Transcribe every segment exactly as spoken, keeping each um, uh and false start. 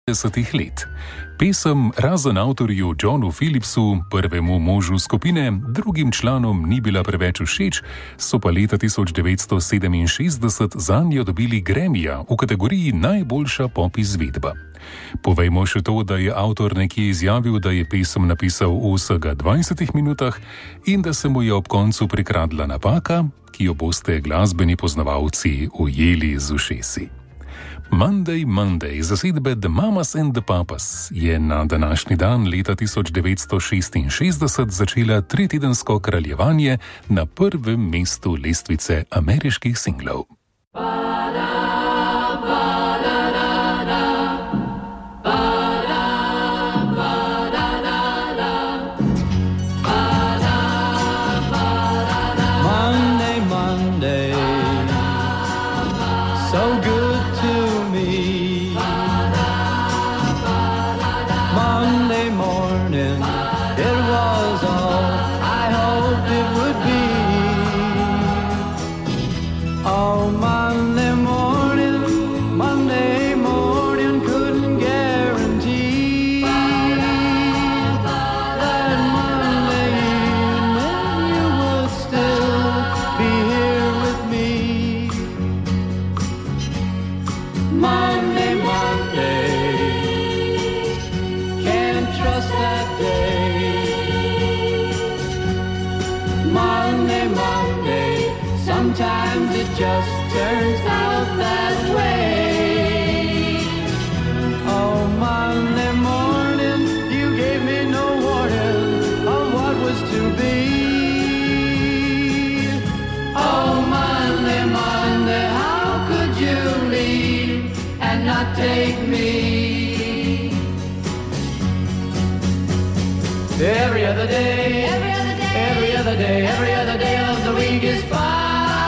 devetdesetih let. Pesem razen avtorju Johnu Phillipsu, prvemu možu skupine, drugim članom ni bila preveč všeč, so pa leta tisoč devetsto sedeminšestdeset zanjo dobili Grammyja v kategoriji najboljša pop izvedba. Povejmo še to, da je avtor nekje izjavil, da je pesem napisal v vsega dvajsetih minutah in da se mu je ob koncu prikradla napaka, ki jo boste glasbeni poznavalci ujeli z ušesi. Monday, Monday, zasedbe The Mamas and the Papas je na današnji dan leta tisoč devetsto šestinšestdeset začela tritedensko kraljevanje na prvem mestu lestvice ameriških singlov. Sometimes it just turns out that way. Oh, Monday morning, you gave me no warning of what was to be. Oh, Monday, Monday, how could you leave and not take me? Every other day, every other day, every other day, every other day of the week is fine.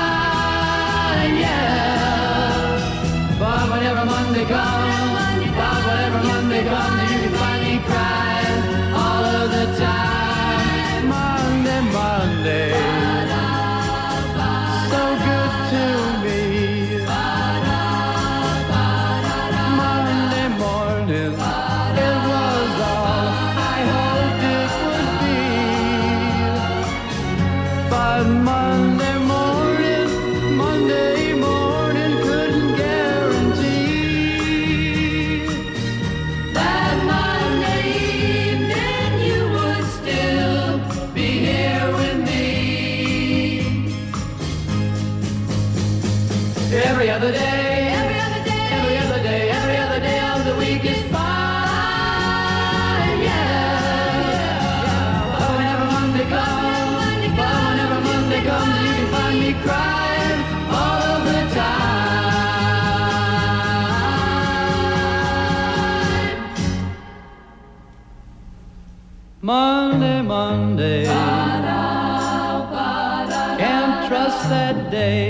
But whenever Monday comes, but whenever Monday comes, you can find me crying all of the time. Monday, Monday, so good to me. Monday morning, it was all I hoped it would be. But Monday morning, Monday morning couldn't Every other day, every other day, every other day, every other day of the week is fine, yeah. But whenever Monday comes, but whenever Monday comes, you can find me crying all of the time. Monday, Monday, can't trust that day.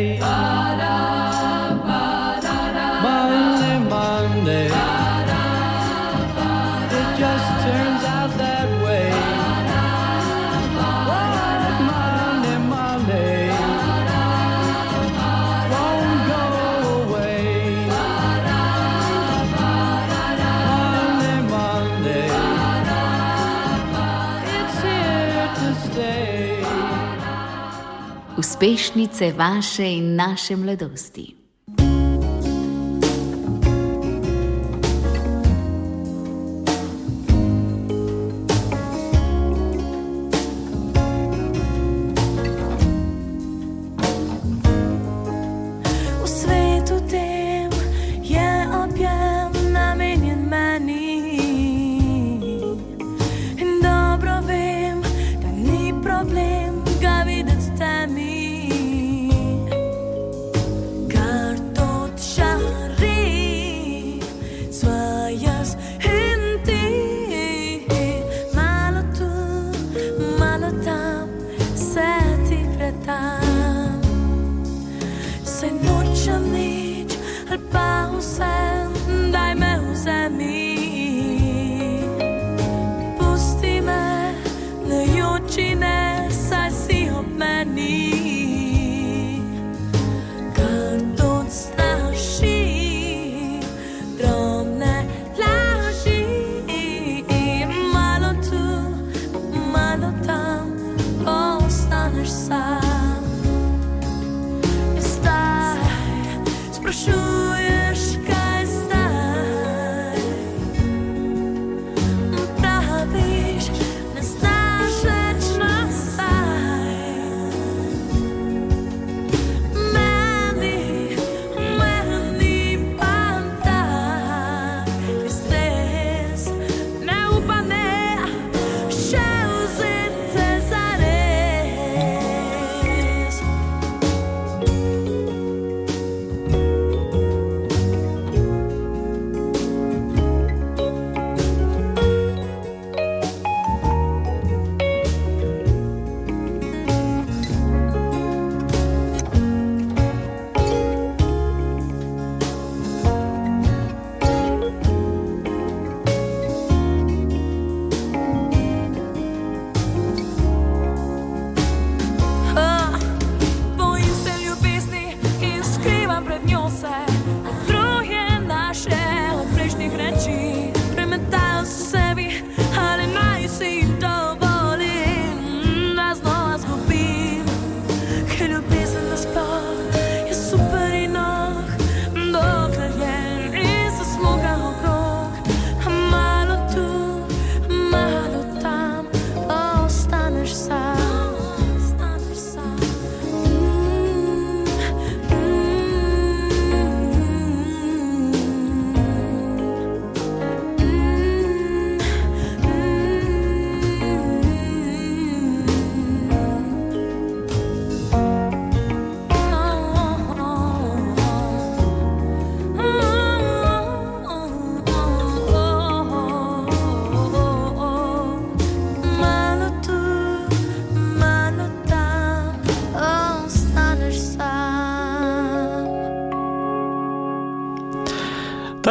Uspešnice vaše in naše mladosti. Can't don't stop she drobne la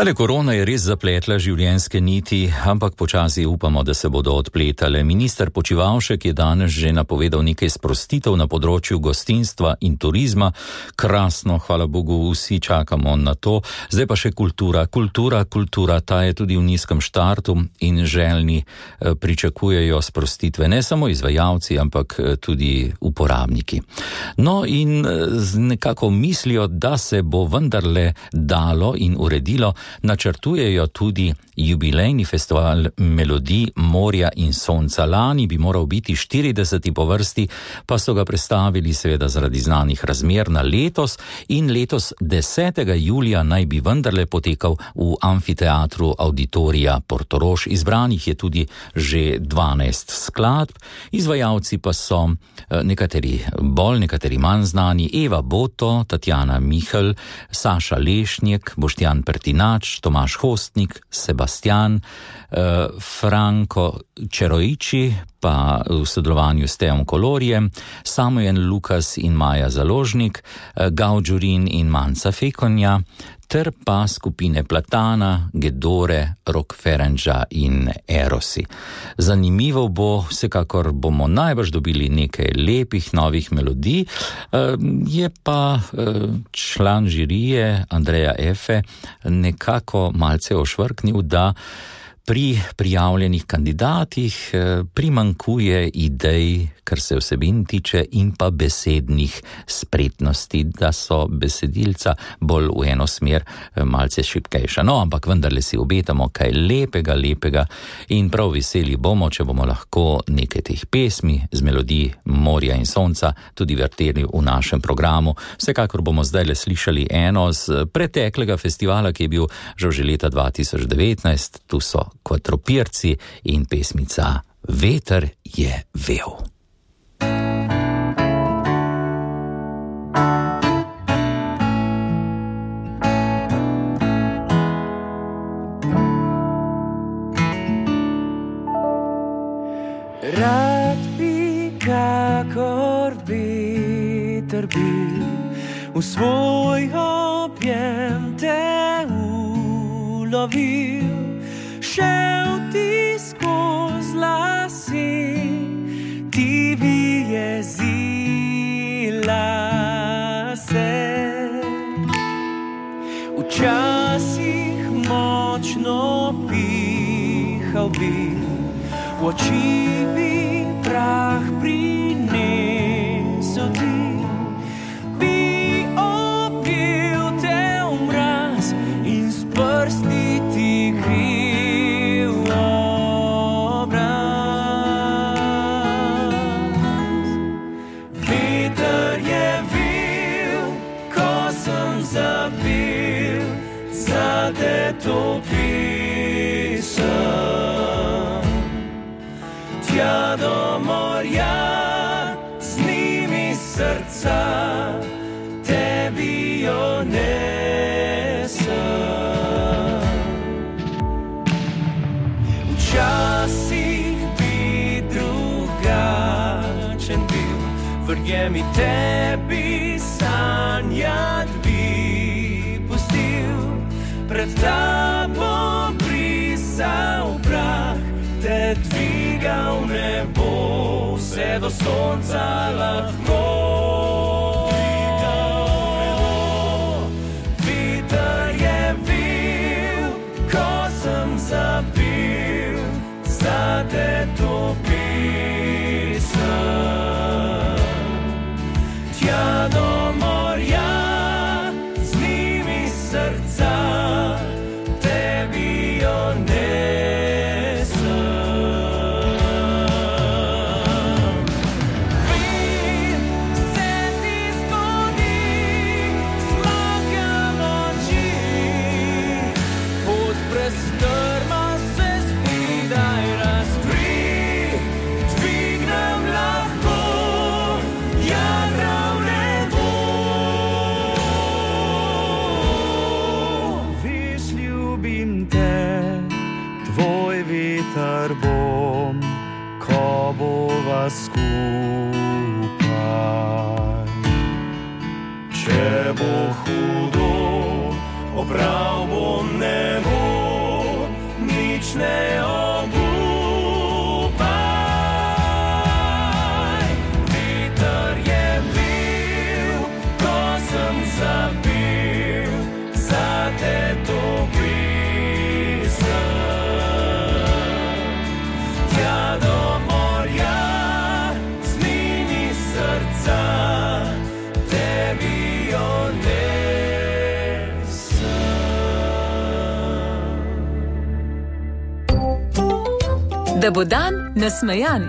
Tale korona je res zapletla življenjske niti, ampak počasi upamo, da se bodo odpletale. Minister Počivalšek je danes že napovedal nekaj sprostitev na področju gostinstva in turizma. Krasno, hvala Bogu, vsi čakamo na to. Zdaj pa še kultura. Kultura, kultura, ta je tudi v nizkem štartu in željni pričakujejo sprostitve. Ne samo izvajalci, ampak tudi uporabniki. No in nekako mislijo, da se bo vendarle dalo in uredilo. Načrtujejo tudi jubilejni festival melodij morja in sonca. Lani bi moral biti štirideseti po vrsti, pa so ga prestavili seveda zaradi znanih razmer na letos in letos desetega julija naj bi vendarle potekal v amfiteatru Auditorija Portorož. Izbranih je tudi že dvanajst skladb, izvajalci pa so nekateri bolj, nekateri manj znani: Eva Boto, Tatjana Mihelj, Saša Lešnjek, Boštjan Pertinač, Tomaž Hostnik, Sebastian, eh, Franko Čeroiči, pa v sodelovanju s Teom Kolorjem, Samuel Lukas in Maja Založnik, eh, Gauđurin in Manca Fekonja, ter pa skupine Platana, Gedore, Rok Ferenča in Erosi. Zanimivo bo, vsekakor bomo najbrž dobili nekaj lepih novih melodij, je pa član žirije Andreja Efe nekako malce ošvrknil, da pri prijavljenih kandidatih primankuje idej, kar se vsebin tiče, in pa besednih spretnosti, da so besedilca bolj v eno smer malce šibkejša. No, ampak vendarle si obetamo kaj lepega, lepega in prav veseli bomo, če bomo lahko nekaj teh pesmi z melodij morja in sonca tudi vrteli v našem programu. Vsekakor bomo zdaj le slišali eno z preteklega festivala, ki je bil že leta dva tisoč devetnajst. Tu so Kvadropirci in pesmica Veter je vel. Rad bi, kakor veter bil, v svoj objem te ulovil. Šel ti skoz lasi, ti bi jezila se. Včasih močno pihal bi, v oči bi prah prinesel ti. Bi opil te v mraz in s prsti ti kril. Te to pisem, tja do morja, z njimi srca, tebi jo nesem. Včasih bi drugačen bil, verjemi, tebi sanjat bi pustil. Pred tabo brisal prah, te dvigal nebo, vse do sonca lahko. Veter je vil, ko sem zapil, za te to pisem. Tja do morja, z njimi srca, bom, ko bova skupaj. Če bo hudo, obral bom ne ne obupaj. Veter je bil, ko sem zabil, zate to pisem. Tja do morja, z njimi srca, tebi jo Da bo dan nasmejan.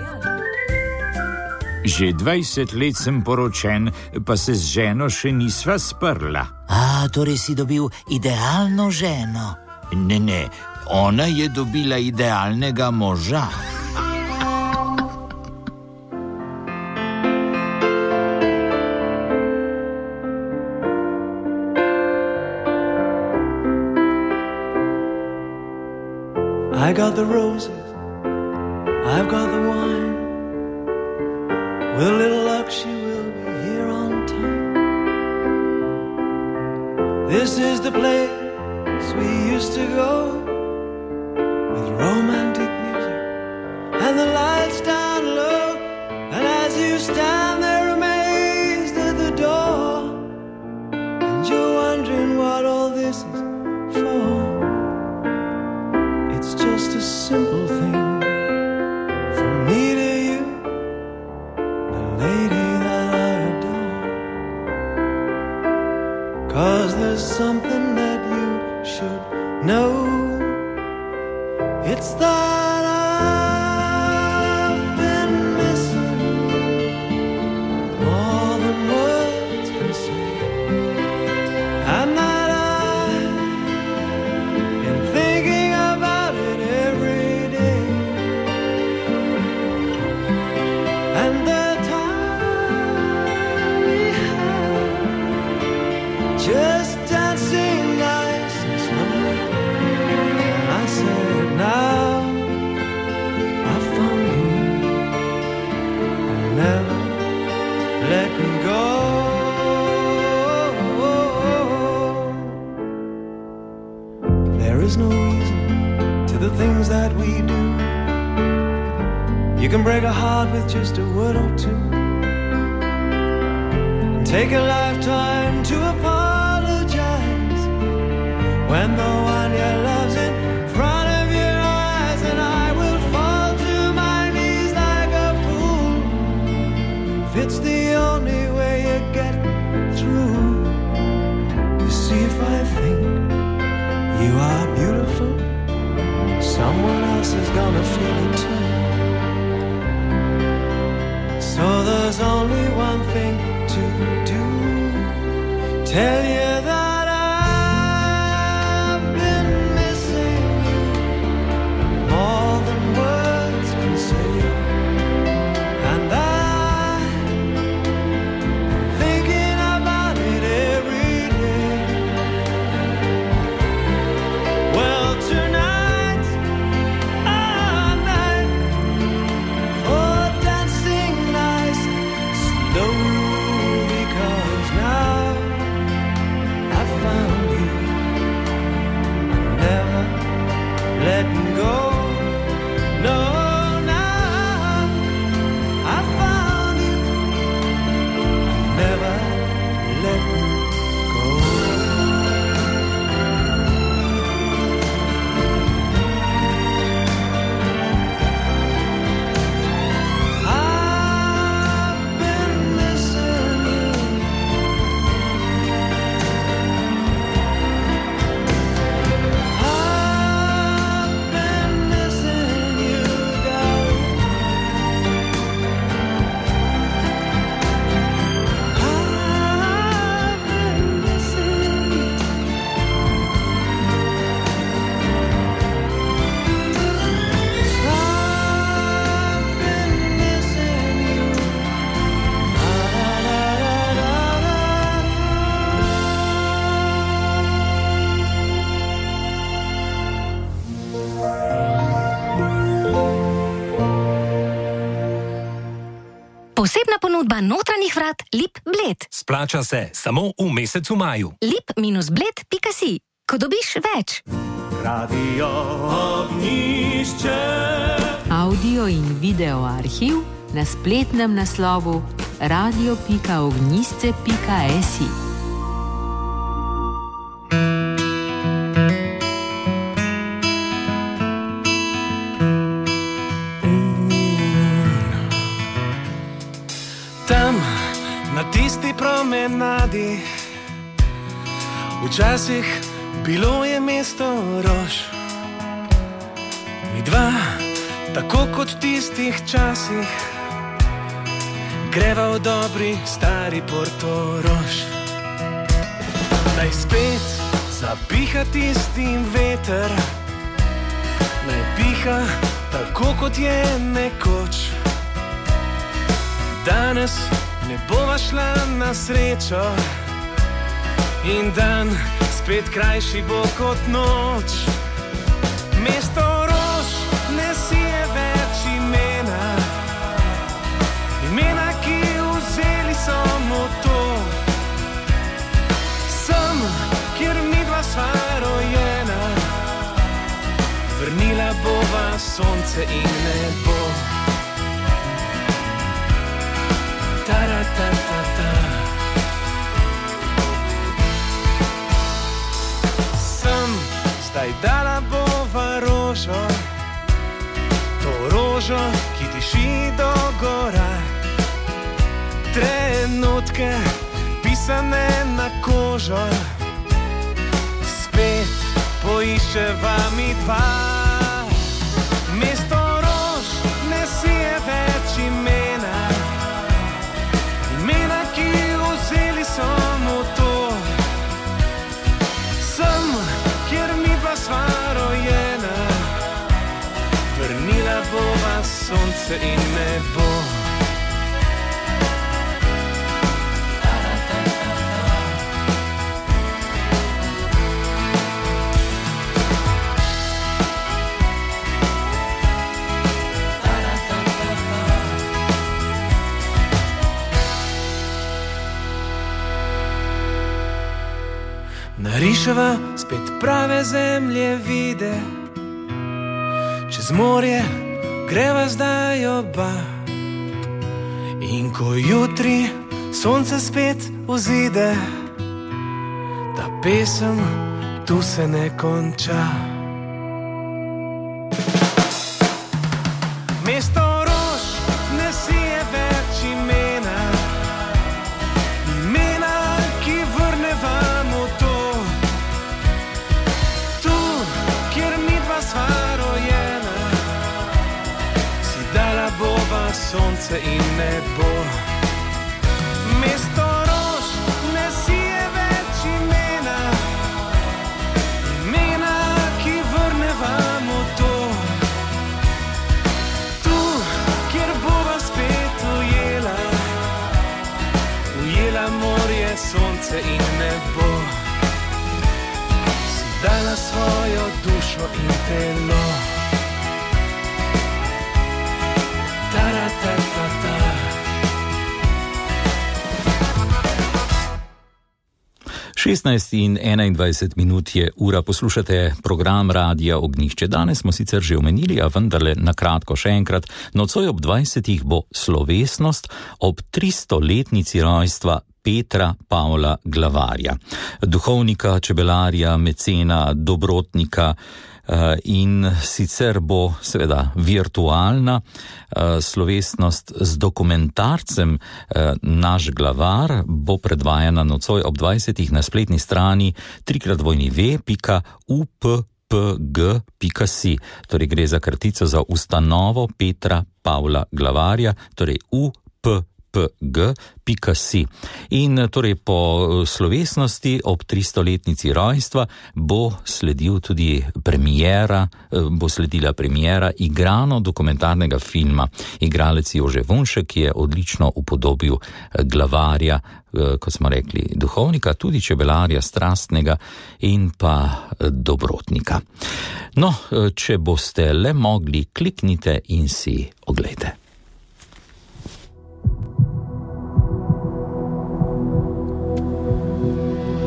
Že dvajset let sem poročen, pa se z ženo še nisva sprla. A, torej si dobil idealno ženo? Ne, ne, ona je dobila idealnega moža. I got the roses, I've got the wine. With a little luck she will be here on time. This is the place we used to go, with romantic music and the lights down low. And as you stand there amazed at the door, and you're wondering what all this is for, it's just a simple thing. From me to you, the lady that I adore. 'Cause there's something that you should know. It's that I've been missing more than words can say. And that I've been thinking about it every day. And the time we had, just dancing nice and slow. And I said, now I found you, I'll never let you go. There is no reason to the things that we do. You can break a heart with just a word or two, and take a lifetime to apologize when the one you love's in front of your eyes. And I will fall to my knees like a fool if it's the only way you get through. You see, if I think you are beautiful, someone else is gonna feel it too. So there's only one thing to do, tell you that I've been missing you more than words can say. And I've been thinking about it every day. Well, tonight, our night for dancing nice and slow, because now I found you, I'm never letting go. No, now I found you, I'm never letting go. I've been missing you. I've been missing you, darling. I've been missing you. I've been missing you. Posebna ponudba notranjih vrat Lip Bled. Splača se samo v mesecu maju. lip dash bled pika si. Ko dobiš več. Radio Ogni. ognjišče. Audio in video arhiv na spletnem naslovu radio pika ognjišče pika si. Tam, na tisti promenadi, včasih bilo je mesto rož. Mi dva, tako kot v tistih časih, greva v dobri stari Portorož. Naj spet zapiha tistim veter, naj piha tako kot je nekoč. Danes ne bova šla na srečo in dan spet krajši bo kot noč. Mesto rož ne sije več imena, imena, ki vzeli so mu to. Sem, kjer midva sva rojena, vrnila bova sonce in nebo. Ta-ra-ta-ta-ta. Sem, zdaj dala bova rožo, to rožo, ki diši do gora. Trenutke pisane na kožo, spet poiščeva mi dva. Mesto rož ne sije več imena, imena, ki vzeli so mu to. Sem, kjer midva sva rojena, vrnila bova sonce in nebo. Nariševa spet prave zemlje vide, čez morje greva zdaj oba. In ko jutri sonce spet vzide, ta pesem tu se ne konča. Mesto rož ne sije več imena, imena, ki vrneva mu to. Sonce in nebo. Mesto rož ne sije več imena, imena, ki vrneva mu to. Tu, kjer bova spet ujela, ujela morje, sonce in nebo. Si dala svojo dušo in telo. šestnajst in enaindvajset minut je ura, poslušate program Radia Ognjišče. Danes smo sicer že omenili, a vendarle na kratko še enkrat. Nocoj ob dvajsetih bo slovesnost ob tristoletnici rojstva Petra Pavla Glavarja, duhovnika, čebelarja, mecena, dobrotnika. In sicer bo seveda virtualna slovesnost z dokumentarcem Naš glavar, bo predvajana nocoj ob dvajsetih na spletni strani trikrat dvojni ve pika u p p g pika si. Torej gre za kratico za ustanovo Petra Pavla Glavarja, torej u p p g pika si. In torej po slovesnosti ob tristoletnici rojstva bo sledil tudi premiera, bo sledila premiera igrano dokumentarnega filma. Igralec Jože Vunšek je odlično upodobil glavarja, kot smo rekli, duhovnika, tudi čebelarja strastnega in pa dobrotnika. No, če boste le mogli, kliknite in si oglejte.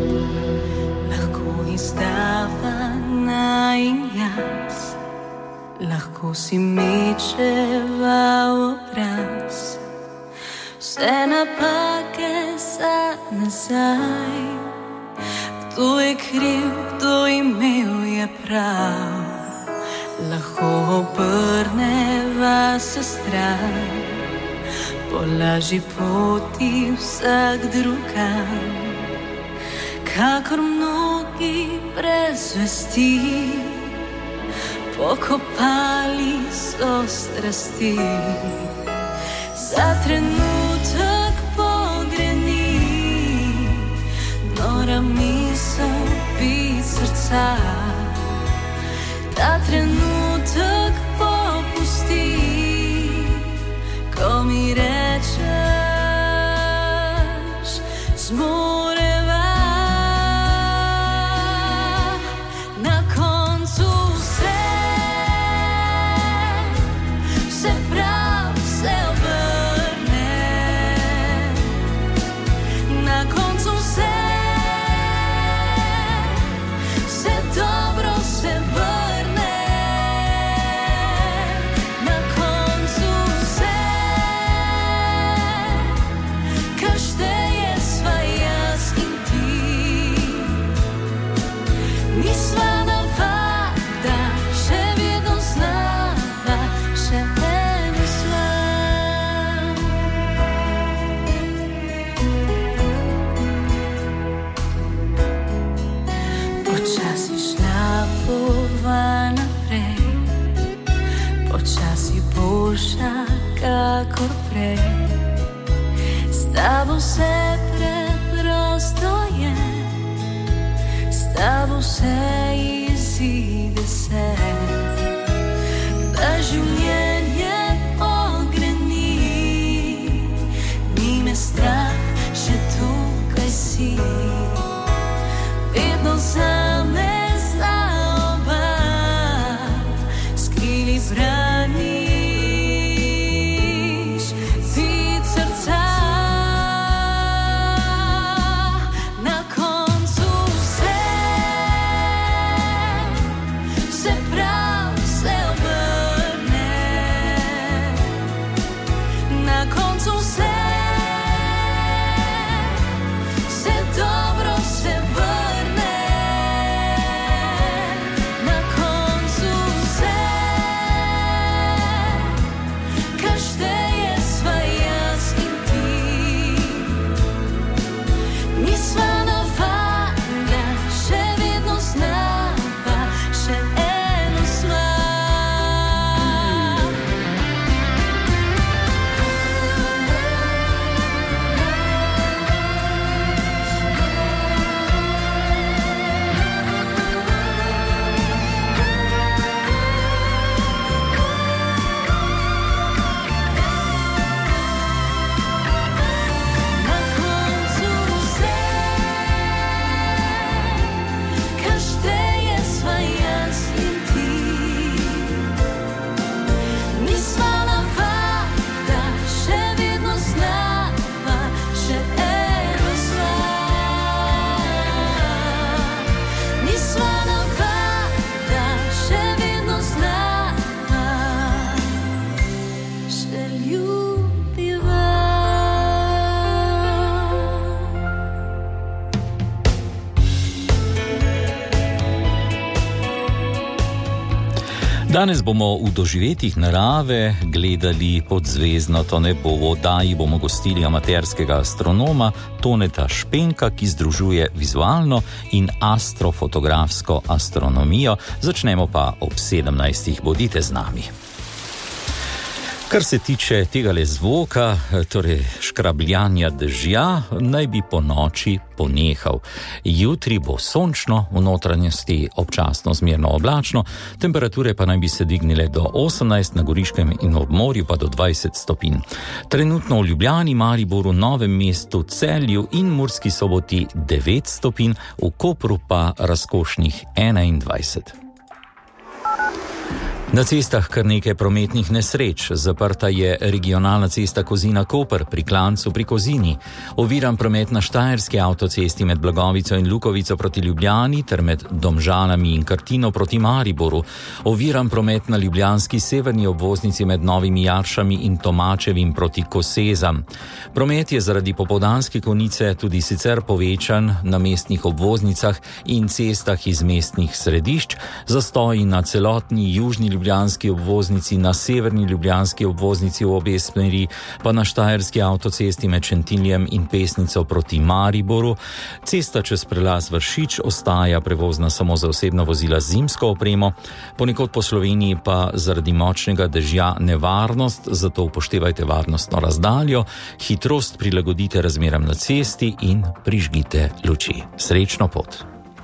Izdavana in jaz lahko si mečeva obraz, vse napake za nazaj. Kdo je kriv, kdo imel je prav, lahko obrneva se stran, po lažji poti vsak drugam, kakor mnogi brez vesti, pokopali so strasti. Za trenutek pogreni, nora misel bit srca, ta trenutek popusti, ko mi rečeš, zmoreva. Na koncu vse, vse prav se obrne, na koncu vse, vse dobro se vrne, na koncu vse, kar šteje sva jaz in ti. Nisva navada, še vedno znava, še eno sva. Počasi šla bova naprej, počasi boljša kakor prej. S tabo vse preprosto je, s tabo vse izide se, da življenje ogreni, ni me strah, še tukaj si, vedno zame za oba, skrili braniš bit srca. Na koncu vse, vse prav se obrne, na koncu vse, vse dobro se vrne, na koncu vse, kar šteje sva jaz in ti. Nisva navada, še vedno znava, še eno sva. Na koncu vse, kar šteje sva jaz in ti. Nisva navada, še vedno znava, še eno sva. Nisva navada, še vedno znava, še ljubiva. Danes bomo v doživetjih narave gledali podzvezdnato nebo. V oddaji bomo gostili amaterskega astronoma Toneta Špenka, ki združuje vizualno in astrofotografsko astronomijo. Začnemo pa ob sedemnajstih. Bodite z nami. Kar se tiče tegale zvoka, torej škrabljanja dežja, naj bi po noči ponehal. Jutri bo sončno, v notranjosti občasno zmerno oblačno, temperature pa naj bi se dvignile do osemnajst, na Goriškem in ob morju pa do dvajset stopinj. Trenutno v Ljubljani, Mariboru, Novem mestu, Celju in Murski Soboti devet stopinj, v Kopru pa razkošnih enaindvajset. Na cestah kar nekaj prometnih nesreč. Zaprta je regionalna cesta Kozina-Koper pri Klancu pri Kozini. Oviran promet na Štajerski avtocesti med Blagovico in Lukovico proti Ljubljani ter med Domžalami in Krtino proti Mariboru. Oviran promet na ljubljanski severni obvoznici med Novimi Jaršami in Tomačevim proti Kosezam. Promet je zaradi popoldanske konice tudi sicer povečan na mestnih obvoznicah in cestah iz mestnih središč. Zastoji na celotni južni ljubljanski obvoznici, na severni ljubljanski obvoznici v obe smeri, pa na Štajerski avtocesti med Šentiljem in Pesnico proti Mariboru. Cesta čez prelaz Vršič ostaja prevozna samo za osebna vozila z zimsko opremo, ponekod po Sloveniji pa zaradi močnega dežja nevarnost, zato upoštevajte varnostno razdaljo, hitrost prilagodite razmeram na cesti in prižgite luči. Srečno pot!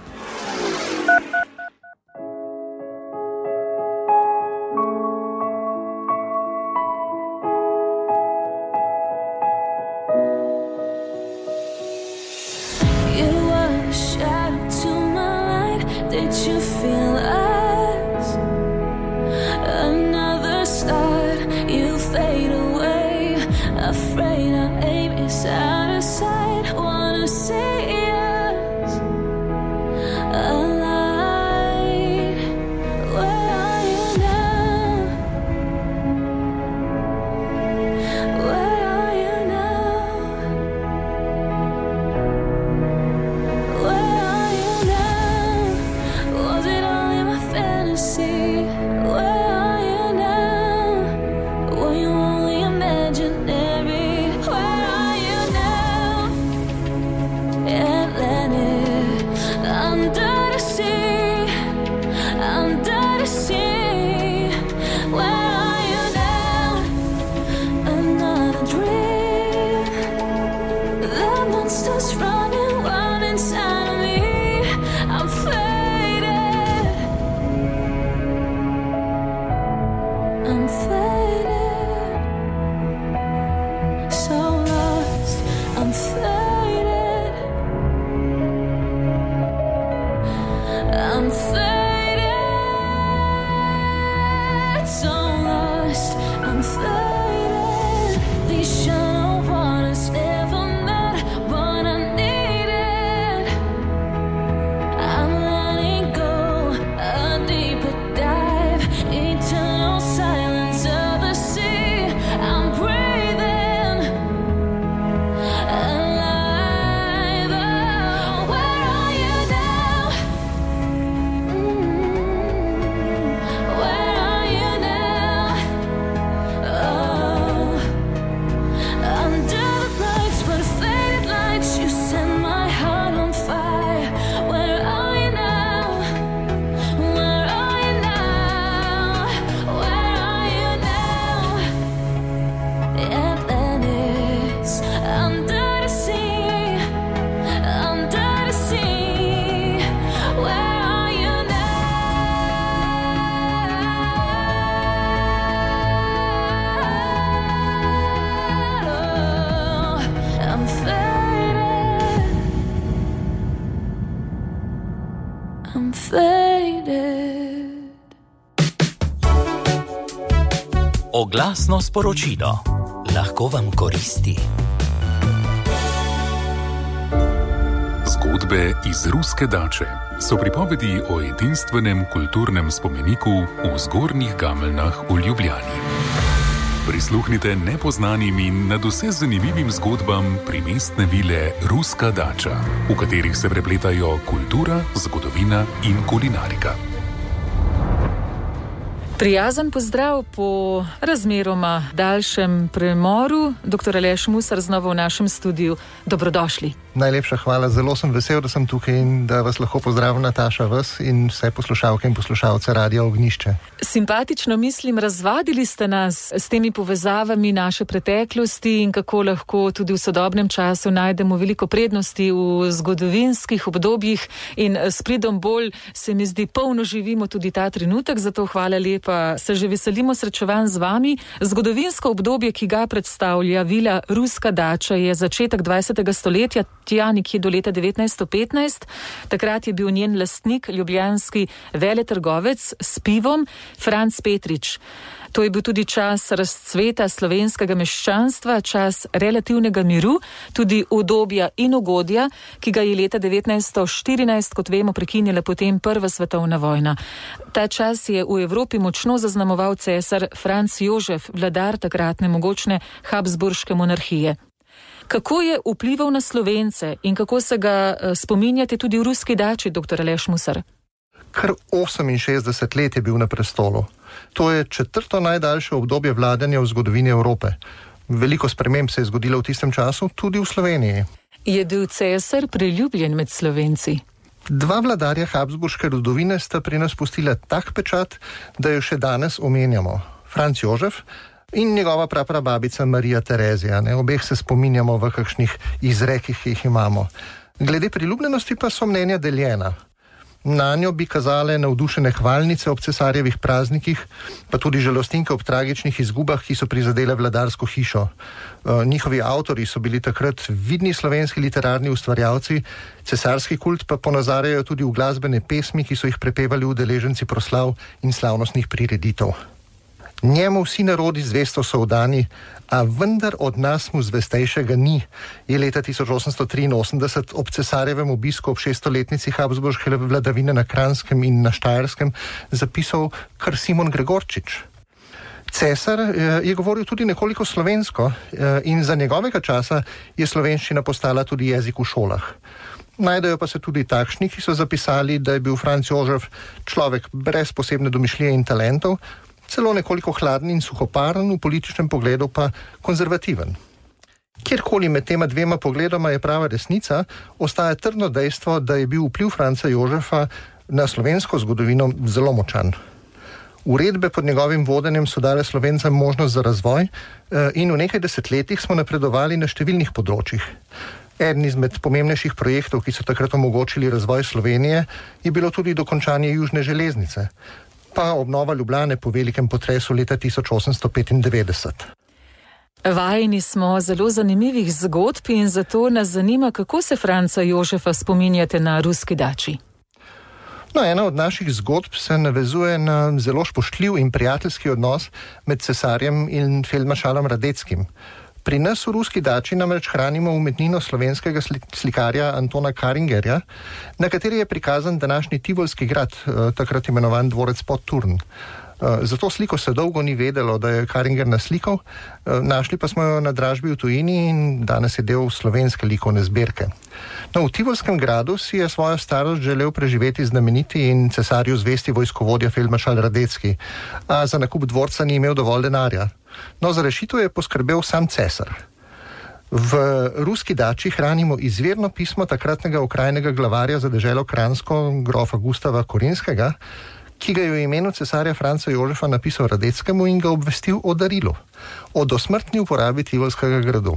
Oglasno sporočilo lahko vam koristi. Zgodbe iz ruske dače so pripovedi o edinstvenem kulturnem spomeniku v Zgornjih Gameljnah v Ljubljani. Prisluhnite nepoznanim in nadvse zanimivim zgodbam primestne vile Ruska dača, v katerih se prepletajo kultura, zgodovina in kulinarika. Prijazen pozdrav po razmeroma daljšem premoru. doktor Aleš Musar znova v našem studiu. Dobrodošli. Najlepša hvala, zelo sem vesel, da sem tukaj in da vas lahko pozdravim, Nataša, vas in vse poslušalke in poslušalce Radia Ognjišče. Simpatično mislim, razvadili ste nas s temi povezavami naše preteklosti in kako lahko tudi v sodobnem času najdemo veliko prednosti v zgodovinskih obdobjih in s pridom bolj se mi zdi polno živimo tudi ta trenutek, zato hvala lepa, se že veselimo srečevanj z vami. Zgodovinsko obdobje, ki ga predstavlja vila Ruska dača, je začetek dvajsetega stoletja. tja nekje do leta devetnajststo petnajst. Takrat je bil njen lastnik, ljubljanski veletrgovec s pivom Franc Petrič. To je bil tudi čas razcveta slovenskega meščanstva, čas relativnega miru, tudi udobja in ugodja, ki ga je leta devetnajststo štirinajst, kot vemo, prekinila potem prva svetovna vojna. Ta čas je v Evropi močno zaznamoval cesar Franc Jožef, vladar takratne mogočne Habsburške monarhije. Kako je vplival na Slovence in kako se ga spominjate tudi v ruski dači, doktor Aleš Musar? Kar oseminšestdeset let je bil na prestolu. To je četrto najdaljše obdobje vladanja v zgodovini Evrope. Veliko sprememb se je zgodilo v tistem času, tudi v Sloveniji. Je bil cesar priljubljen med Slovenci? Dva vladarja Habsburške rodovine sta pri nas pustila tak pečat, da jo še danes omenjamo. Franc Jožef in njegova praprababica Marija Terezija. Ne? Obeh se spominjamo v kakšnih izrekih, ki jih imamo. Glede priljubljenosti pa so mnenja deljena. Na njo bi kazale navdušene hvalnice ob cesarjevih praznikih, pa tudi žalostinke ob tragičnih izgubah, ki so prizadele vladarsko hišo. Uh, njihovi avtori so bili takrat vidni slovenski literarni ustvarjalci, cesarski kult pa ponazarjajo tudi v glasbene pesmi, ki so jih prepevali udeleženci proslav in slavnostnih prireditev. Njemu vsi narodi zvesto so vdani, a vendar od nas mu zvestejšega ni, je leta tisoč osemsto triinosemdeset ob cesarjevem obisku ob šeststoletnici Habsburške vladavine na Kranjskem in na Štajerskem zapisal kar Simon Gregorčič. Cesar je govoril tudi nekoliko slovensko in za njegovega časa je slovenščina postala tudi jezik v šolah. Najdejo pa se tudi takšni, ki so zapisali, da je bil Franc Jožef človek brez posebne domišljije in talentov, celo nekoliko hladen in suhoparen, v političnem pogledu pa konzervativen. Kjerkoli med tema dvema pogledoma je prava resnica, ostaja trdno dejstvo, da je bil vpliv Franca Jožefa na slovensko zgodovino zelo močan. Uredbe pod njegovim vodenjem so dale Slovencem možnost za razvoj in v nekaj desetletjih smo napredovali na številnih področjih. Eden izmed pomembnejših projektov, ki so takrat omogočili razvoj Slovenije, je bilo tudi dokončanje južne železnice, pa obnova Ljubljane po velikem potresu leta tisoč osemsto petindevetdeset. Vajeni smo zelo zanimivih zgodb in zato nas zanima, kako se Franca Jožefa spominjate na ruski dači. No, ena od naših zgodb se navezuje na zelo spoštljiv in prijateljski odnos med cesarjem in feldmaršalom Radetskim. Pri nas v ruski dači namreč hranimo umetnino slovenskega slikarja Antona Karingerja, na kateri je prikazan današnji Tivolski grad, takrat imenovan dvorec pod Turn. Zato sliko se dolgo ni vedelo, da je Karinger naslikal, našli pa smo jo na dražbi v tujini in danes je del slovenske likovne zbirke. No, v Tivolskem gradu si je svojo starost želel preživeti znameniti in cesarju zvesti vojskovodja feldmaršal Radetski, a za nakup dvorca ni imel dovolj denarja. No, za rešitev je poskrbel sam cesar. V ruski dači hranimo izvirno pismo takratnega okrajnega glavarja za deželo Kranjsko, grofa Gustava Korinskega, ki ga je v imenu cesarja Franca Jožefa napisal Radeckemu in ga obvestil o darilu, o dosmrtni uporabi Tivolskega gradu.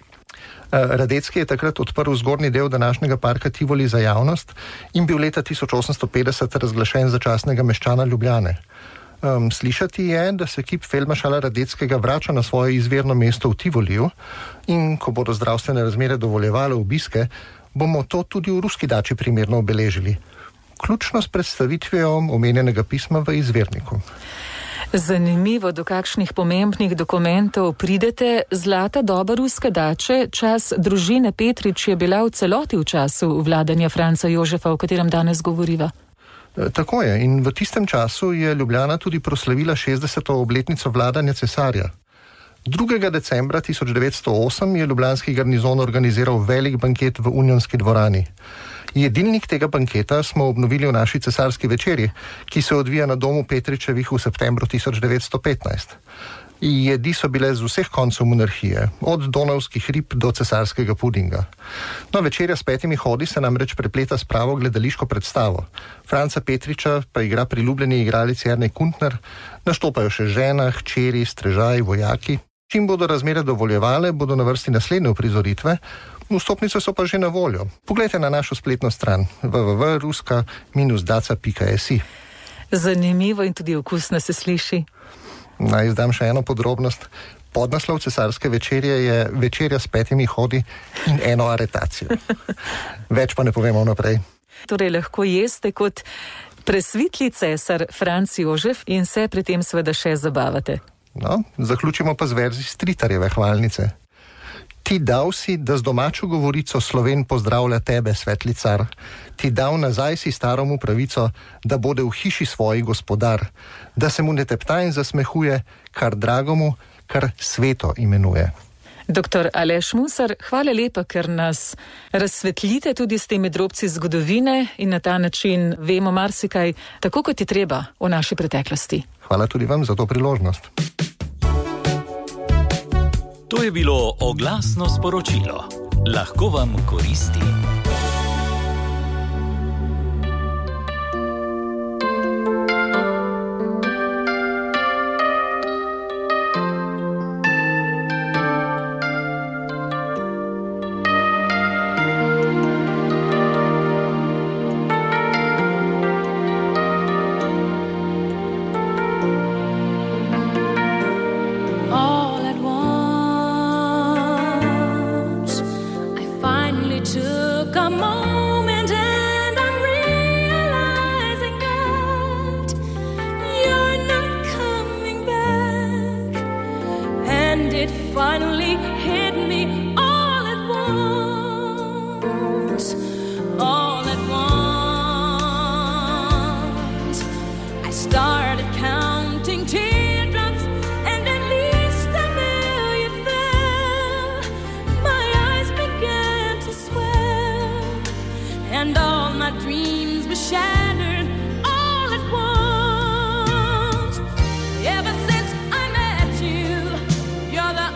Radecki je takrat odprl zgornji del današnjega parka Tivoli za javnost in bil leta tisoč osemsto petdeset razglašen za častnega meščana Ljubljane. Um, slišati je, da se kip feldmaršala Radeckega vrača na svoje izvirno mesto v Tivoliju in ko bodo zdravstvene razmere dovoljevale obiske, bomo to tudi v ruski dači primerno obeležili. Ključno s predstavitvijo omenjenega pisma v izvirniku. Zanimivo, do kakšnih pomembnih dokumentov pridete. Zlata doba ruske dače, čas družine Petrič je bila v celoti v času vladanja Franca Jožefa, o katerem danes govoriva. Tako je in v tistem času je Ljubljana tudi proslavila šestdeseto obletnico vladanja cesarja. drugega decembra tisoč devetsto osem je ljubljanski garnizon organiziral velik banket v Unionski dvorani. Jedilnik tega banketa smo obnovili v naši cesarski večerji, ki se odvija na domu Petričevih v septembru tisoč devetsto petnajst. Jedi so bile z vseh koncev monarhije, od donavskih rib do cesarskega pudinga. No, večerja s petimi hodi se namreč prepleta s pravo gledališko predstavo. Franca Petriča pa igra priljubljeni igralec Jernej Kuntner, naštopajo še žena, hčeri, strežaji, vojaki. Čim bodo razmere dovoljevale, bodo na vrsti naslednje uprizoritve, vstopnice so pa že na voljo. Poglejte na našo spletno stran w w w pika ruska daca pika s i. Zanimivo in tudi okusno se sliši. Naj izdam še eno podrobnost. Podnaslov cesarske večerje je večerja s petimi hodi in eno aretacijo. Več pa ne povemo naprej. Torej lahko jeste kot presvitli cesar Franc Jožef in se pri tem seveda še zabavate. No, zaključimo pa z verzi Stritarjeve hvalnice. Ti dal si, da z domačo govorico Sloven pozdravlja tebe, svetli car. Ti dal nazaj si staromu pravico, da bode v hiši svoji gospodar, da se mu ne tepta in zasmehuje, kar dragomu, kar sveto imenuje. Doktor Aleš Musar, hvala lepa, ker nas razsvetlite tudi s temi drobci zgodovine in na ta način vemo marsikaj, tako kot je treba o naši preteklosti. Hvala tudi vam za to priložnost. To je bilo oglasno sporočilo. Lahko vam koristi. Finally hit me all at once, all at once. I started counting teardrops, and at least a million fell. My eyes began to swell, and all my dreams were shattered all at once. Ever since I met you, you're the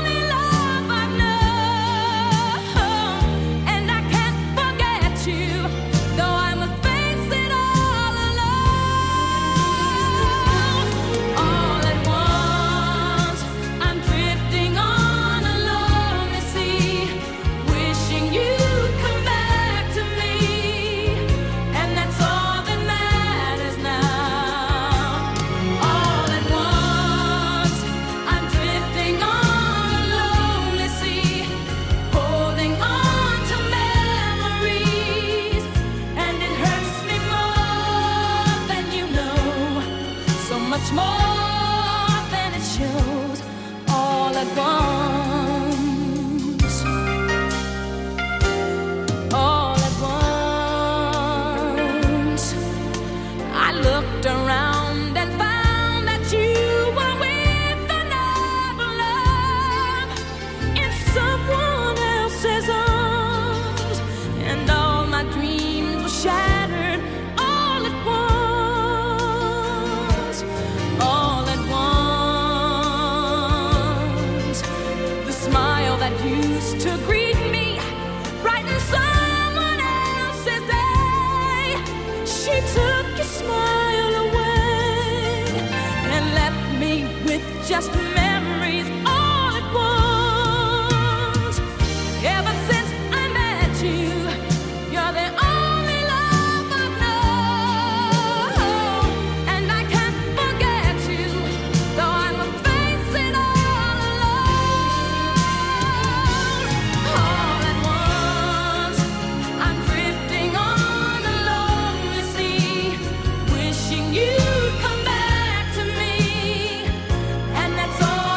much more than it shows, all at once, all at once. I looked around and found that you were with another love in someone else's arms, and all my dreams were shattered all at once. Used to greet me brighten someone else's day. She took your smile away and left me with just memories all at once. Ever since I met you, you're the only love I've known, and I can't forget you, though I must face it all. You'd come back to me, and that's all.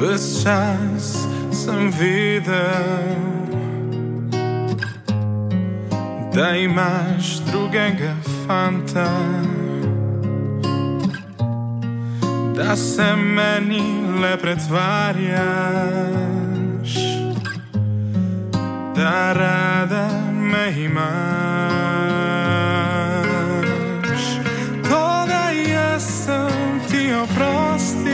ves čas sem videl, da imaš drugega fanta, da se meni le pretvarjaš, da rada me imaš. To, da jaz sem ti oprostil,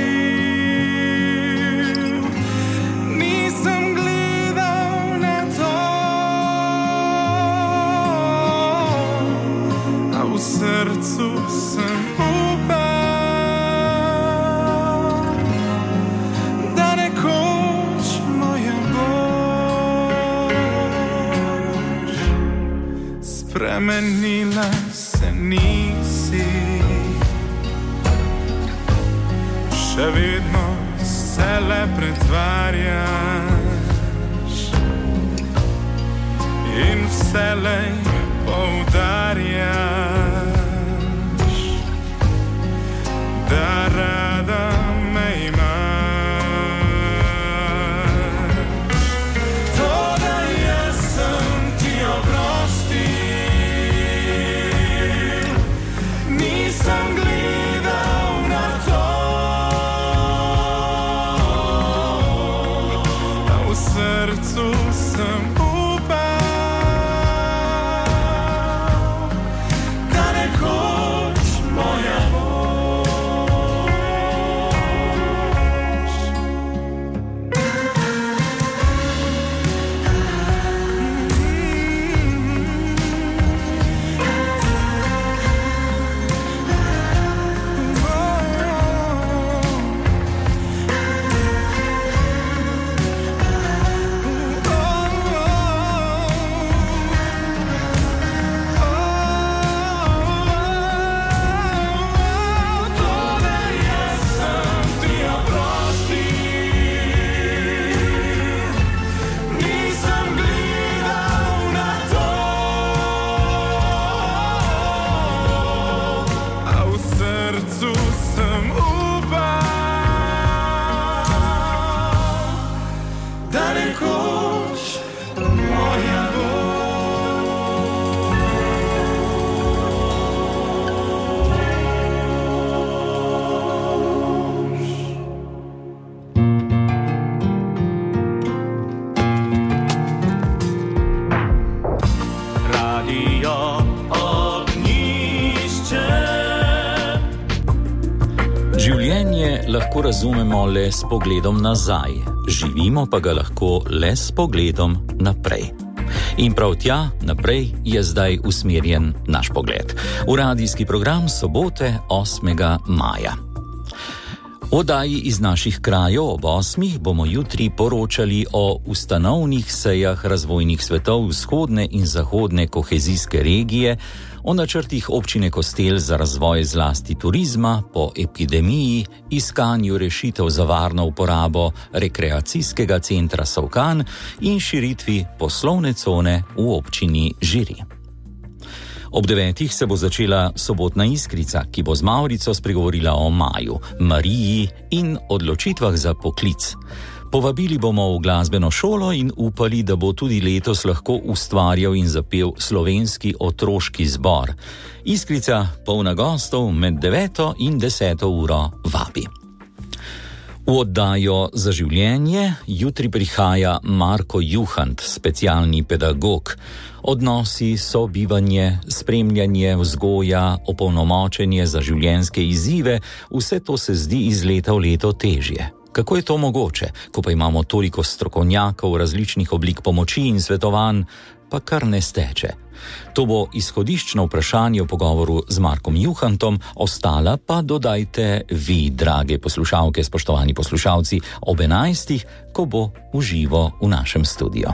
nisem gledal na to, a v srcu sem upal, da nekoč moja boš. Spremenila se nisi, še vedno se le pretvarjaš in vselej poudarjaš, da rada me imaš. To, da jaz sem ti oprostil, nisem gledal na to, a v srcu sem upal, da nekoč moja boš. Lahko razumemo le s pogledom nazaj, živimo pa ga lahko le s pogledom naprej. In prav tja, naprej, je zdaj usmerjen naš pogled. V radijski program sobote osmega maja. V oddaji iz naših krajev ob osmih bomo jutri poročali o ustanovnih sejah razvojnih svetov vzhodne in zahodne kohezijske regije, o načrtih občine Kostel za razvoj zlasti turizma po epidemiji, iskanju rešitev za varno uporabo rekreacijskega centra Solkan in širitvi poslovne cone v občini Žiri. Ob devetih se bo začela sobotna Iskrica, ki bo z Mavrico spregovorila o maju, Mariji in odločitvah za poklic. Povabili bomo v glasbeno šolo in upali, da bo tudi letos lahko ustvarjal in zapel slovenski otroški zbor. Iskrica, polna gostov, med deveto in deseto uro vabi. V oddajo Za življenje jutri prihaja Marko Juhant, specialni pedagog. Odnosi, sobivanje, spremljanje, vzgoja, opolnomočenje za življenjske izzive, vse to se zdi iz leta v leto težje. Kako je to mogoče, ko pa imamo toliko strokovnjakov, različnih oblik pomoči in svetovanj, pa kar ne steče? To bo izhodiščno vprašanje v pogovoru z Markom Juhantom, ostala pa dodajte vi, drage poslušalke, spoštovani poslušalci, ob enajstih, ko bo v živo v našem studiu.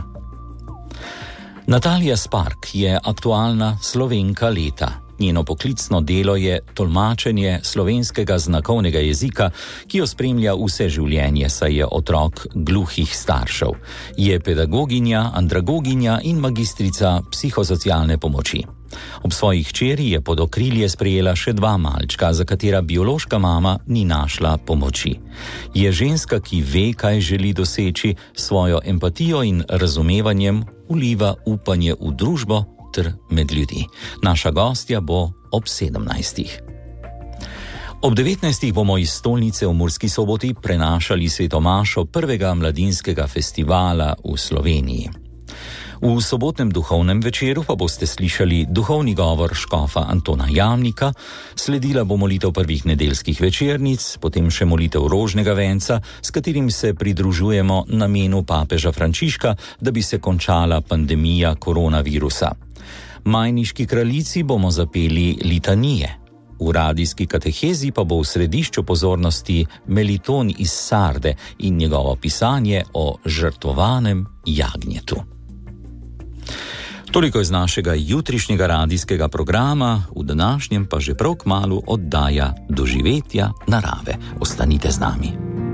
Natalija Spark je aktualna Slovenka leta. Njeno poklicno delo je tolmačenje slovenskega znakovnega jezika, ki jo spremlja vse življenje, saj je otrok gluhih staršev. Je pedagoginja, andragoginja in magistrica psihosocialne pomoči. Ob svoji hčeri je pod okrilje sprejela še dva malčka, za katera biološka mama ni našla pomoči. Je ženska, ki ve, kaj želi doseči, svojo empatijo in razumevanjem vliva upanje v družbo ter med ljudi. Naša gostja bo ob sedemnajstih. Ob devetnajstih bomo iz stolnice v Murski Soboti prenašali svetomašo prvega mladinskega festivala v Sloveniji. V sobotnem duhovnem večeru pa boste slišali duhovni govor škofa Antona Jamnika, sledila bo molitev prvih nedeljskih večernic, potem še molitev rožnega venca, s katerim se pridružujemo namenu papeža Frančiška, da bi se končala pandemija koronavirusa. Majniški kraljici bomo zapeli litanije. V radijski katehezi pa bo v središču pozornosti Meliton iz Sarde in njegovo pisanje o žrtvovanem jagnjetu. Toliko iz našega jutrišnjega radijskega programa, v današnjem pa že prav kmalu oddaja Doživetja narave. Ostanite z nami.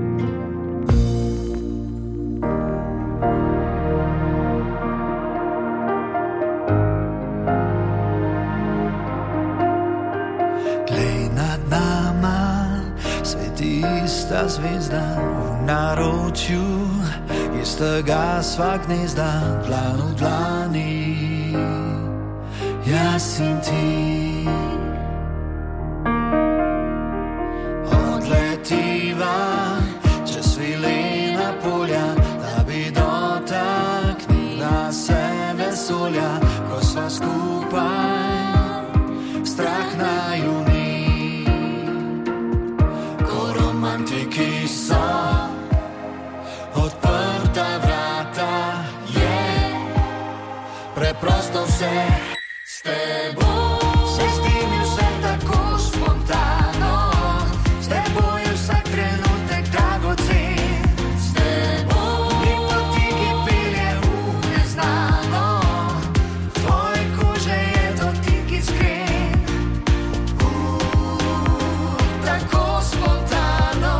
Ista zvezda v naročju, ista gasva gnezda, dlan v dlani, jaz in ti. Odletiva čez svilena polja, da bi dotaknila se vesolja, ko sva skupaj, strah naju ni. Romantiki so odprta vrata, je preprosto vse s teboj. Se zdi mi vse tako spontano, s teboj je vsak trenutek dragocen. S teboj mi potiki pelje v neznano, tvoje kože je dotik iskren. Uh, tako spontano,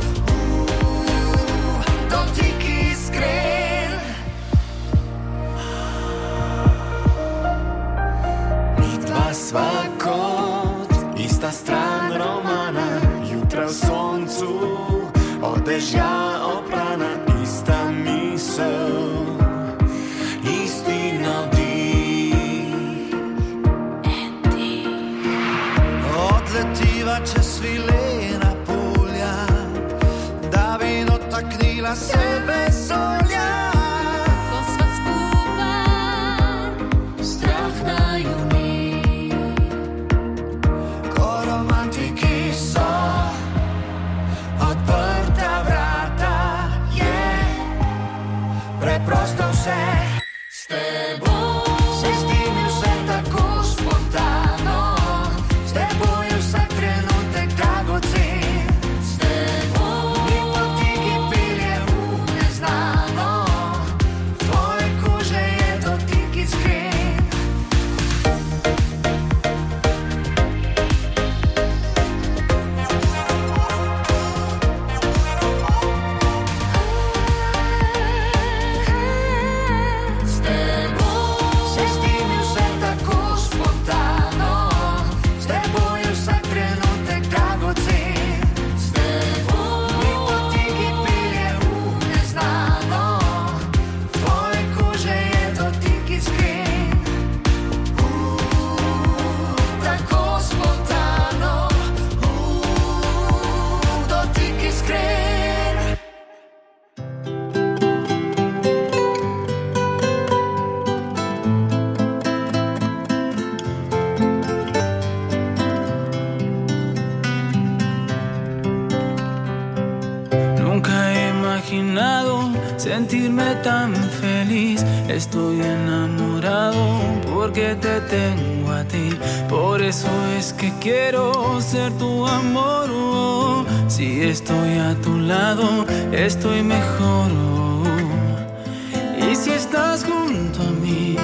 sva kot ista stran romana, jutra v soncu, od dežja oprana, ista misel, isti navdih. Odletiva čez svilena polja, da bi dotaknila se vesolja. Preprosto vse s teboj, se zdi mi vse tako spontano, s teboj je vsak trenutek dragocen. S teboj mi potiki pelje v neznano, tvoje kože je dotik iskren. Sentirme tan feliz, estoy enamorado porque te tengo a ti. Por eso es que quiero ser tu amor. Oh, si estoy a tu lado, estoy mejor. Oh, y si estás junto a mí,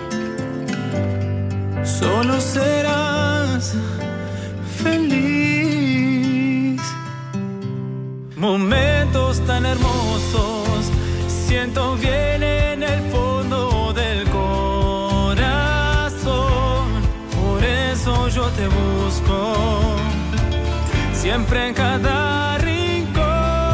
solo serás feliz. Momentos tan hermosos siento bien en el fondo del corazón. siempre en cada rincón.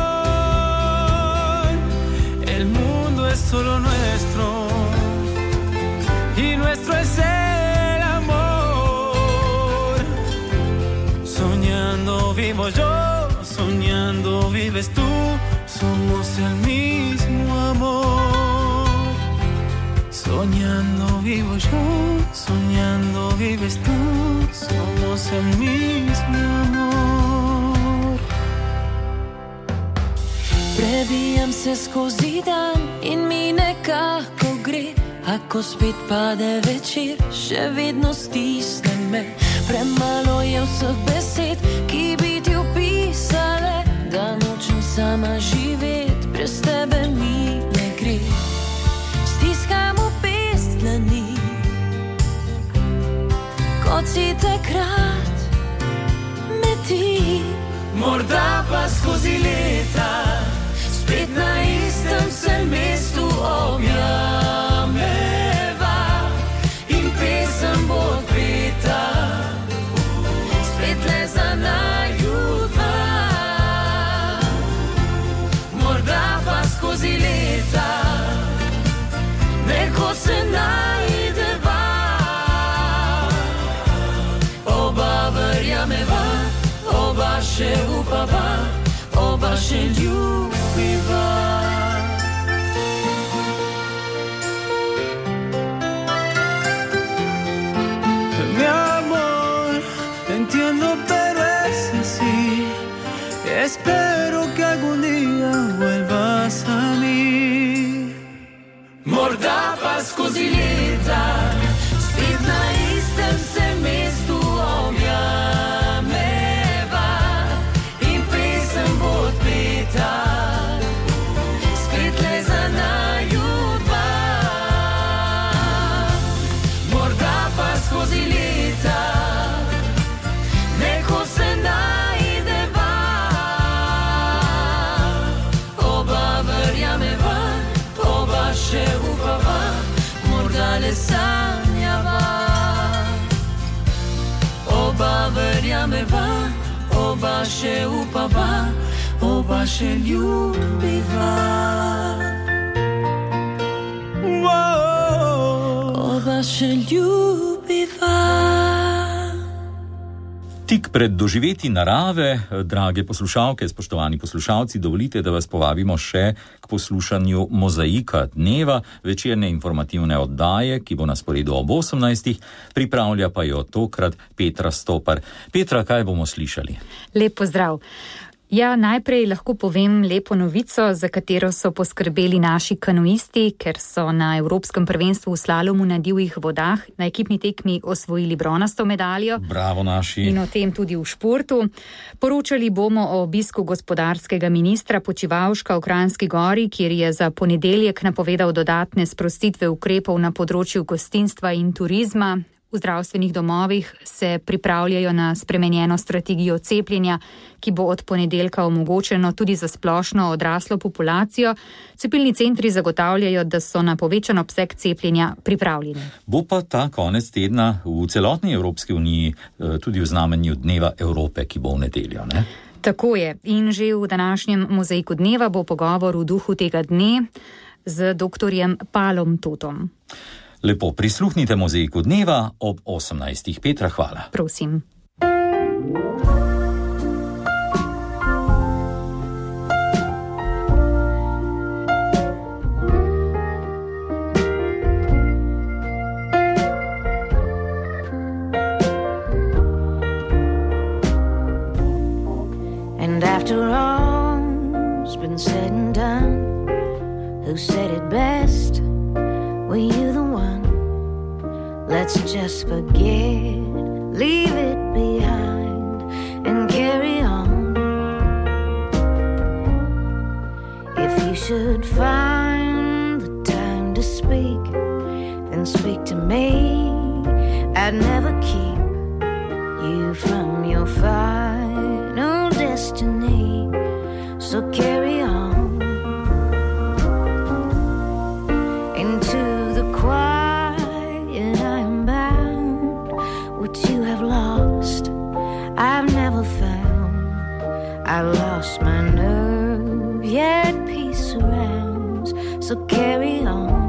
El mundo es solo nuestro y nuestro es el amor. Soñando vivo yo, soñando vives tú, somos el mismo amor. Soñando vivo yo, soñando vives tú, somos el mismo amor. Prebijam se skozi dan in mi nekako gre, ako spet pade večer, še vedno stisne me. Premalo je vseh besed, ki bi ti opisale, da nočem sama živeti, brez tebe mi ne gre. Stiskam v pesnani, kot si takrat me ti. Morda pa skozi leta spet na istem se mestu objameva in pesem bo odpeta, spet le za naju dva. Morda pa skozi leta neko se najdeva, oba verjameva, oba še upava, oba še ljubiva. Mi amor, entiendo pero es así, espero que algún día vuelvas a mí. Morda pa skozi leta spet na istem se mestu objameva in pesem bo odpeta, spet le za naju dva. Morda pa skozi leta neko se najdeva, oba verjameva, oba še upava, morda le sanjava. Oba verjameva, oba še upava, oba še ljubiva. Oba še ljubiva. Tik pred doživeti narave, drage poslušalke, spoštovani poslušalci, dovolite, da vas povabimo še k poslušanju Mozaika dneva, večerne informativne oddaje, ki bo na sporedu ob osemnajstih, pripravlja pa jo tokrat Petra Stopar. Petra, kaj bomo slišali? Lep pozdrav. Ja, najprej lahko povem lepo novico, za katero so poskrbeli naši kanuisti, ker so na Evropskem prvenstvu v slalomu na divjih vodah na ekipni tekmi osvojili bronasto medaljo. Bravo naši. In o tem tudi v športu. Poročali bomo o obisku gospodarskega ministra Počivalška v Kranjski Gori, kjer je za ponedeljek napovedal dodatne sprostitve ukrepov na področju gostinstva in turizma. V zdravstvenih domovih se pripravljajo na spremenjeno strategijo cepljenja, ki bo od ponedeljka omogočeno tudi za splošno odraslo populacijo. Cepilni centri zagotavljajo, da so na povečan obseg cepljenja pripravljeni. Bo pa ta konec tedna v celotni Evropski uniji tudi v znamenju Dneva Evrope, ki bo v nedeljo, ne? Tako je. In že v današnjem Mozaiku dneva bo pogovor v duhu tega dne z doktorjem Palom Totom. Lepo prisluhnite Mozaiku dneva ob osemnajstih. Petra, hvala. Prosim. And after all's been said and done, who said it best? Were you the one? Let's just forget, leave it behind and carry on. If you should find the time to speak, then speak to me. I'd never keep you from your final destiny, so carry on. Into the quiet I am bound. What you have lost I've never found. yet peace surrounds. So carry on.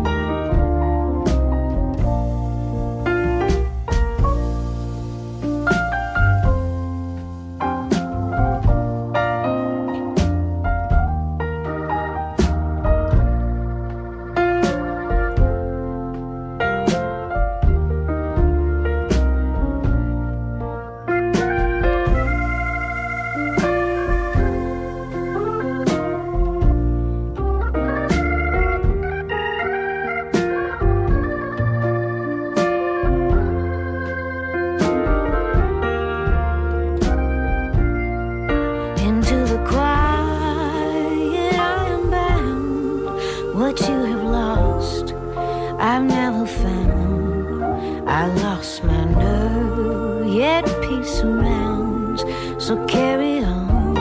What you have lost, I've never found. I lost my nerve, yet peace surrounds. So carry on.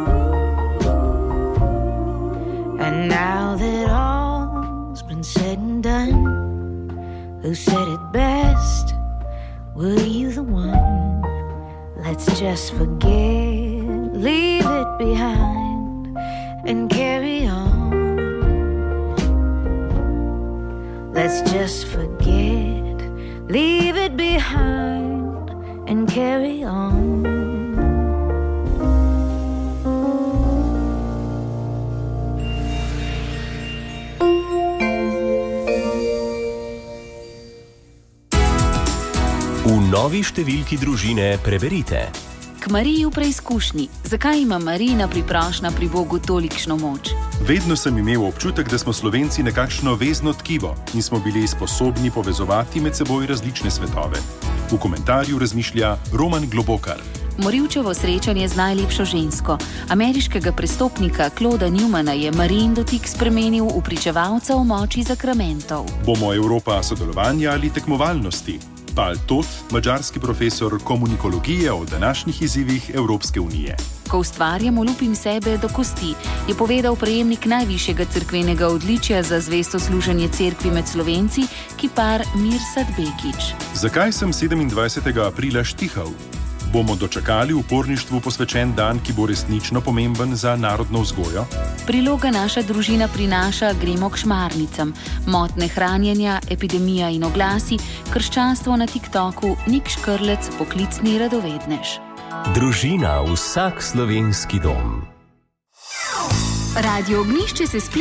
And now that all's been said and done, who said it best? Were you the one? Let's just forget, leave it behind, and carry on. Let's just forget, leave it behind, and carry on. V novi številki družine preberite. K Mariji v preizkušnji. Zakaj ima Marijina priprošnja pri Bogu tolikšno moč? Vedno sem imel občutek, da smo Slovenci nekakšno vezno tkivo in smo bili sposobni povezovati med seboj različne svetove. V komentarju razmišlja Roman Globokar. Morilčevo srečanje z najlepšo žensko. Ameriškega prestopnika Clauda Newmana je Marijin dotik spremenil v pričevalca o moči zakramentov. Bomo Evropa sodelovanja ali tekmovalnosti? Pal Tot, mađarski profesor komunikologije o današnjih izzivih Evropske unije. Ko ustvarjamo, lupim sebe do kosti, je povedal prejemnik najvišjega cerkvenega odličja za zvesto služenje cerkvi med Slovenci, kipar Mirsad Begić. Zakaj sem sedemindvajsetega aprila štihal? Bomo dočakali uporništvu posvečen dan, ki bo resnično pomemben za narodno vzgojo? Priloga Naša družina prinaša Gremo k šmarnicam, motne hranjenja, epidemija in oglasi, krščanstvo na TikToku, Nik Škrlec, poklicni radovednež. Družina, vsak slovenski dom. Radio Ognjišče se